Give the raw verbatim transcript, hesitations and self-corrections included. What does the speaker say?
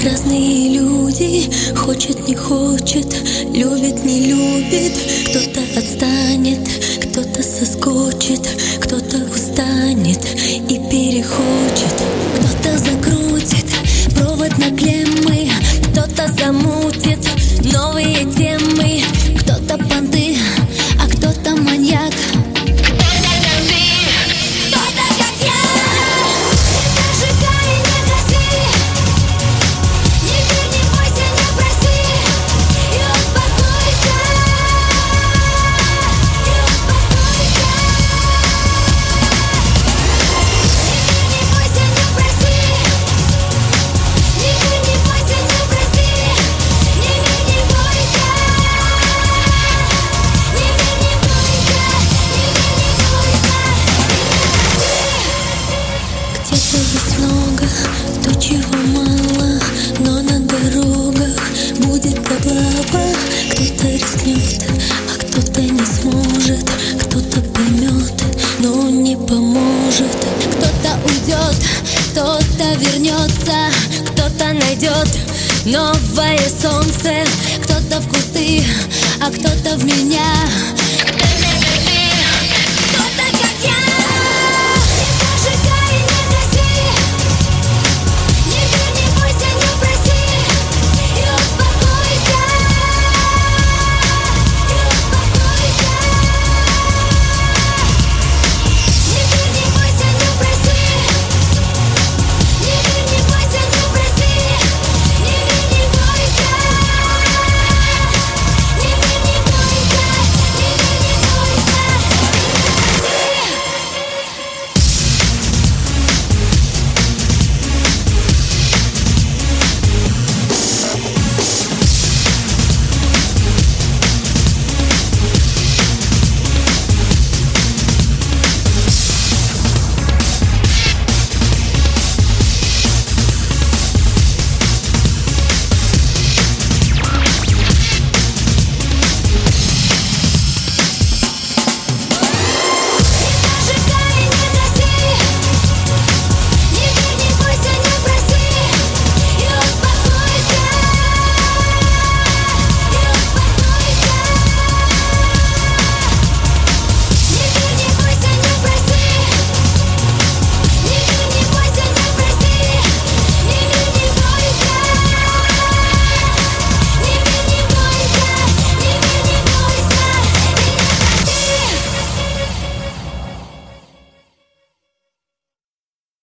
Разные люди, хочет, не хочет, любит, не любит. Кто-то отстанет, кто-то соскочит, кто-то устанет и перехочет. Кто-то закрутит провод на клеммы, кто-то замутит новые темы. Кто-то понты, а кто-то маньяк. Есть много, то, чего мало, но на дорогах будет облава. Кто-то рискнет, а кто-то не сможет, кто-то поймет, но не поможет. Кто-то уйдет, кто-то вернется, кто-то найдет новое солнце. Кто-то в кусты, а кто-то в меня.